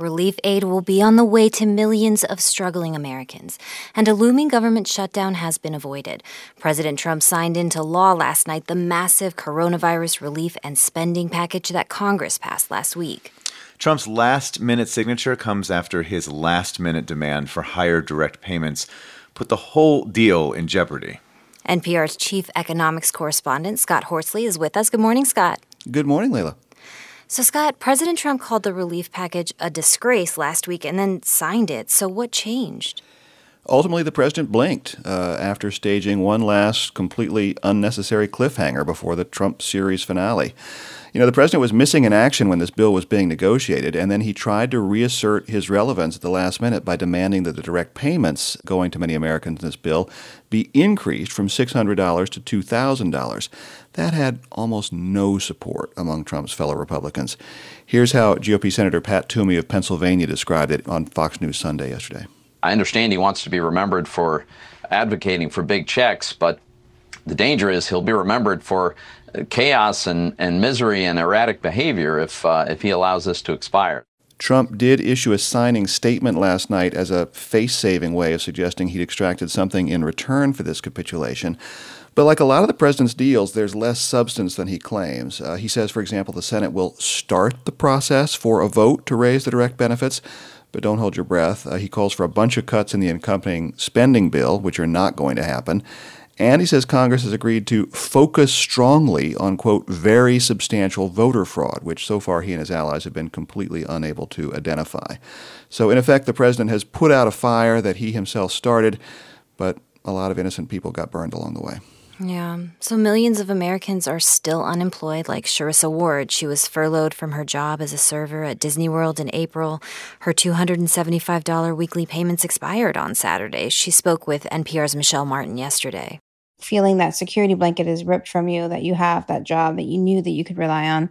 Relief aid will be on the way to millions of struggling Americans, and a looming government shutdown has been avoided. President Trump signed into law last night the massive coronavirus relief and spending package that Congress passed last week. Trump's last-minute signature comes after his last-minute demand for higher direct payments put the whole deal in jeopardy. NPR's chief economics correspondent, Scott Horsley, is with us. Good morning, Scott. Good morning, Layla. So, Scott, President Trump called the relief package a disgrace last week and then signed it. So what changed? Ultimately, the president blinked after staging one last completely unnecessary cliffhanger before the Trump series finale. The president was missing in action when this bill was being negotiated, and then he tried to reassert his relevance at the last minute by demanding that the direct payments going to many Americans in this bill be increased from $600 to $2,000. That had almost no support among Trump's fellow Republicans. Here's how GOP Senator Pat Toomey of Pennsylvania described it on Fox News Sunday yesterday. I understand he wants to be remembered for advocating for big checks, but the danger is he'll be remembered for chaos and misery and erratic behavior if he allows this to expire. Trump did issue a signing statement last night as a face-saving way of suggesting he'd extracted something in return for this capitulation. But like a lot of the president's deals, there's less substance than he claims. He says, for example, the Senate will start the process for a vote to raise the direct benefits. But don't hold your breath. He calls for a bunch of cuts in the accompanying spending bill, which are not going to happen. And he says Congress has agreed to focus strongly on, quote, very substantial voter fraud, which so far he and his allies have been completely unable to identify. So in effect, the president has put out a fire that he himself started, but a lot of innocent people got burned along the way. Yeah. So millions of Americans are still unemployed, like Sharissa Ward. She was furloughed from her job as a server at Disney World in April. Her $275 weekly payments expired on Saturday. She spoke with NPR's Michelle Martin yesterday. Feeling that security blanket is ripped from you, that you have that job that you knew that you could rely on,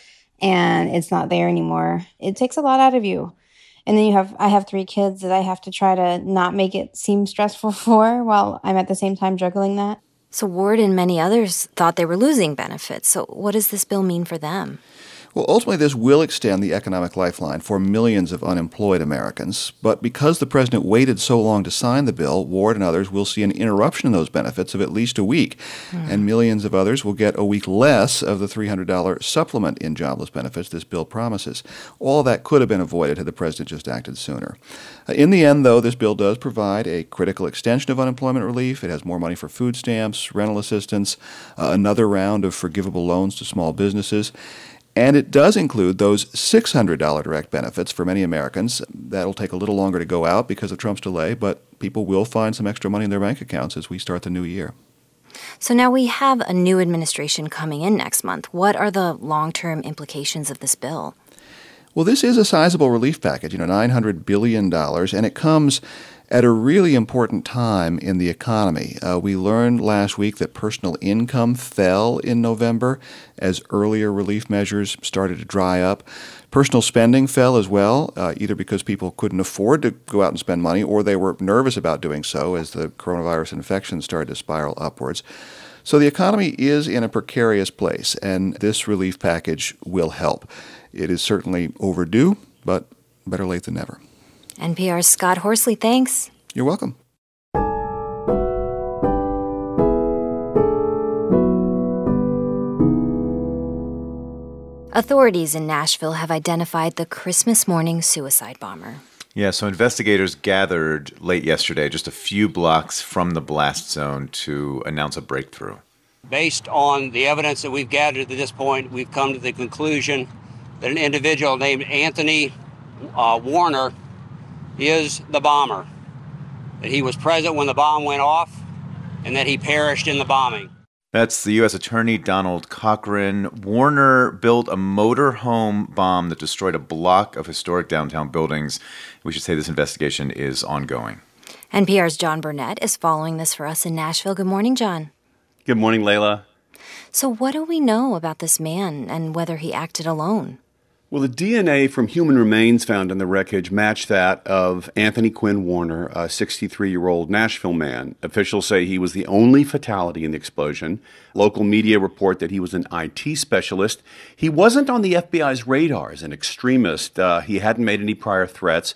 and it's not there anymore. It takes a lot out of you. And then I have 3 kids that I have to try to not make it seem stressful for while I'm at the same time juggling that. So Ward and many others thought they were losing benefits. So what does this bill mean for them? Well, ultimately, this will extend the economic lifeline for millions of unemployed Americans. But because the president waited so long to sign the bill, Ward and others will see an interruption in those benefits of at least a week. And millions of others will get a week less of the $300 supplement in jobless benefits this bill promises. All that could have been avoided had the president just acted sooner. In the end, though, this bill does provide a critical extension of unemployment relief. It has more money for food stamps, rental assistance, another round of forgivable loans to small businesses. And it does include those $600 direct benefits for many Americans. That'll take a little longer to go out because of Trump's delay, but people will find some extra money in their bank accounts as we start the new year. So now we have a new administration coming in next month. What are the long-term implications of this bill? Well, this is a sizable relief package, $900 billion, and it comes at a really important time in the economy. We learned last week that personal income fell in November as earlier relief measures started to dry up. Personal spending fell as well, either because people couldn't afford to go out and spend money or they were nervous about doing so as the coronavirus infection started to spiral upwards. So the economy is in a precarious place, and this relief package will help. It is certainly overdue, but better late than never. NPR's Scott Horsley, thanks. You're welcome. Authorities in Nashville have identified the Christmas morning suicide bomber. Yeah, so investigators gathered late yesterday, just a few blocks from the blast zone, to announce a breakthrough. Based on the evidence that we've gathered at this point, we've come to the conclusion that an individual named Anthony Warner is the bomber, that he was present when the bomb went off, and that he perished in the bombing. That's the U.S. Attorney Donald Cochran. Warner built a motorhome bomb that destroyed a block of historic downtown buildings. We should say this investigation is ongoing. NPR's John Burnett is following this for us in Nashville. Good morning, John. Good morning, Layla. So what do we know about this man and whether he acted alone? Well, the DNA from human remains found in the wreckage matched that of Anthony Quinn Warner, a 63-year-old Nashville man. Officials say he was the only fatality in the explosion. Local media report that he was an IT specialist. He wasn't on the FBI's radar as an extremist. He hadn't made any prior threats.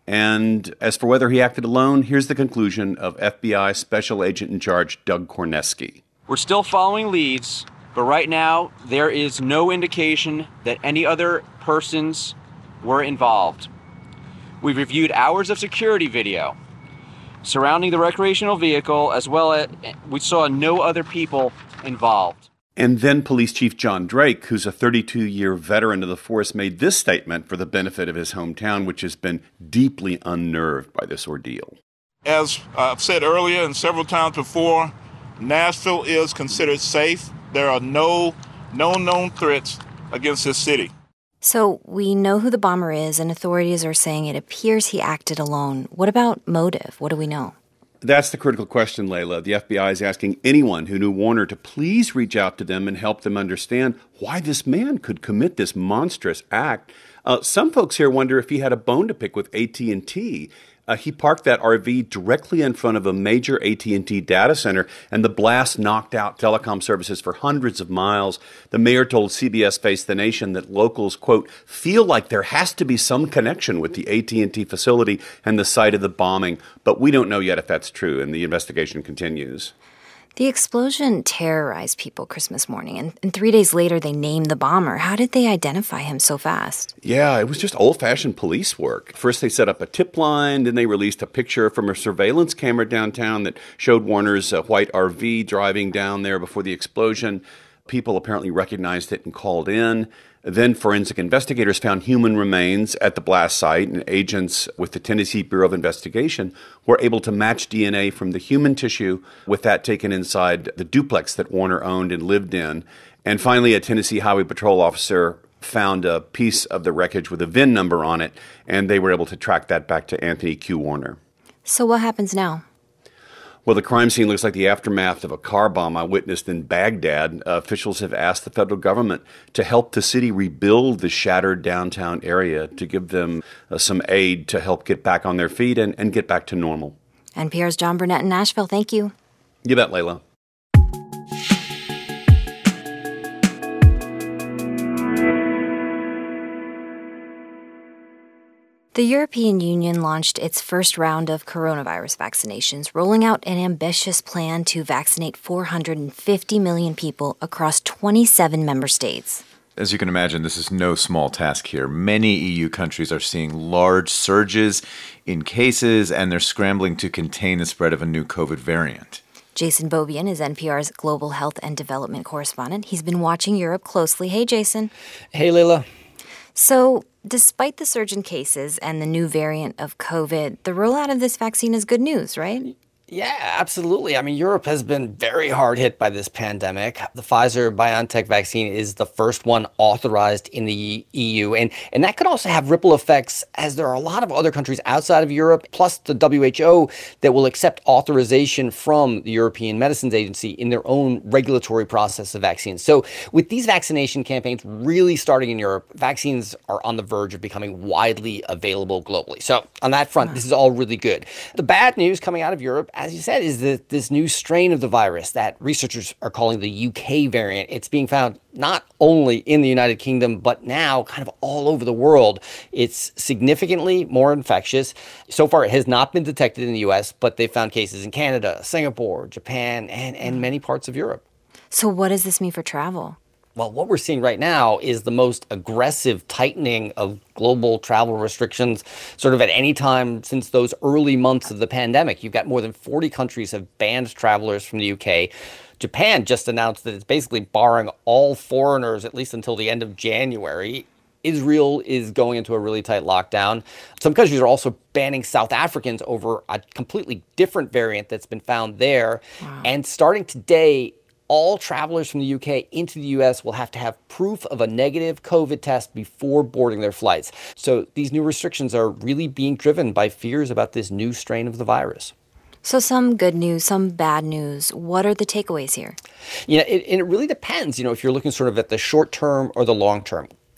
And as for whether he acted alone, here's the conclusion of FBI Special Agent in Charge Doug Korneski. We're still following leads, but right now there is no indication that any other persons were involved. We've reviewed hours of security video surrounding the recreational vehicle, as well as we saw no other people involved. And then Police Chief John Drake, who's a 32-year veteran of the force, made this statement for the benefit of his hometown, which has been deeply unnerved by this ordeal. As I've said earlier and several times before, Nashville is considered safe. There are no known threats against this city. So we know who the bomber is, and authorities are saying it appears he acted alone. What about motive? What do we know? That's the critical question, Layla. The FBI is asking anyone who knew Warner to please reach out to them and help them understand why this man could commit this monstrous act. Some folks here wonder if he had a bone to pick with AT&T. He parked that RV directly in front of a major AT&T data center, and the blast knocked out telecom services for hundreds of miles. The mayor told CBS Face the Nation that locals, quote, feel like there has to be some connection with the AT&T facility and the site of the bombing, but we don't know yet if that's true, and the investigation continues. The explosion terrorized people Christmas morning, and 3 days later they named the bomber. How did they identify him so fast? Yeah, it was just old-fashioned police work. First they set up a tip line, then they released a picture from a surveillance camera downtown that showed Warner's white RV driving down there before the explosion. People apparently recognized it and called in. Then forensic investigators found human remains at the blast site, and agents with the Tennessee Bureau of Investigation were able to match DNA from the human tissue with that taken inside the duplex that Warner owned and lived in. And finally, a Tennessee Highway Patrol officer found a piece of the wreckage with a VIN number on it, and they were able to track that back to Anthony Q. Warner. So what happens now? Well, the crime scene looks like the aftermath of a car bomb I witnessed in Baghdad. Officials have asked the federal government to help the city rebuild the shattered downtown area, to give them some aid to help get back on their feet and get back to normal. NPR's John Burnett in Nashville. Thank you. You bet, Layla. The European Union launched its first round of coronavirus vaccinations, rolling out an ambitious plan to vaccinate 450 million people across 27 member states. As you can imagine, this is no small task here. Many EU countries are seeing large surges in cases, and they're scrambling to contain the spread of a new COVID variant. Jason Beaubien is NPR's global health and development correspondent. He's been watching Europe closely. Hey, Jason. Hey, Layla. So, despite the surge in cases and the new variant of COVID, the rollout of this vaccine is good news, right? Yeah, absolutely. I mean, Europe has been very hard hit by this pandemic. The Pfizer-BioNTech vaccine is the first one authorized in the EU, and that could also have ripple effects, as there are a lot of other countries outside of Europe, plus the WHO, that will accept authorization from the European Medicines Agency in their own regulatory process of vaccines. So with these vaccination campaigns really starting in Europe, vaccines are on the verge of becoming widely available globally. So on that front, this is all really good. The bad news coming out of Europe, as you said, is that this new strain of the virus that researchers are calling the UK variant, it's being found not only in the United Kingdom, but now kind of all over the world. It's significantly more infectious. So far, it has not been detected in the US, but they found cases in Canada, Singapore, Japan, and many parts of Europe. So what does this mean for travel? Well, what we're seeing right now is the most aggressive tightening of global travel restrictions sort of at any time since those early months of the pandemic. You've got more than 40 countries have banned travelers from the UK. Japan just announced that it's basically barring all foreigners, at least until the end of January. Israel is going into a really tight lockdown. Some countries are also banning South Africans over a completely different variant that's been found there. Wow. And starting today, all travelers from the UK into the US will have to have proof of a negative COVID test before boarding their flights. So these new restrictions are really being driven by fears about this new strain of the virus. So some good news, some bad news. What are the takeaways here? It really depends, if you're looking sort of at the short term or the long term.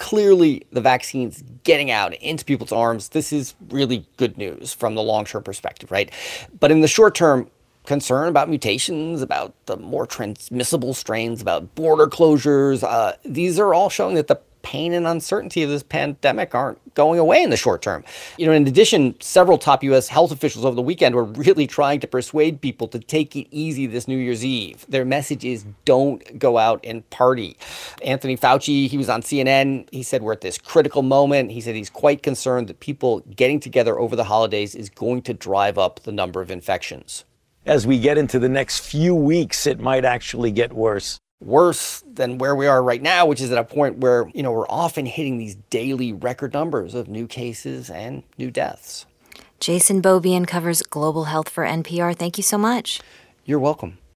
clearly the vaccine's getting out into people's arms. This is really good news from the long-term perspective, right? But in the short term, concern about mutations, about the more transmissible strains, about border closures, these are all showing that the pain and uncertainty of this pandemic aren't going away in the short term. In addition, several top U.S. health officials over the weekend were really trying to persuade people to take it easy this New Year's Eve. Their message is don't go out and party. Anthony Fauci, he was on CNN. He said we're at this critical moment. He said he's quite concerned that people getting together over the holidays is going to drive up the number of infections. As we get into the next few weeks, it might actually get worse. Worse than where we are right now, which is at a point where, we're often hitting these daily record numbers of new cases and new deaths. Jason Beaubien covers global health for NPR. Thank you so much. You're welcome.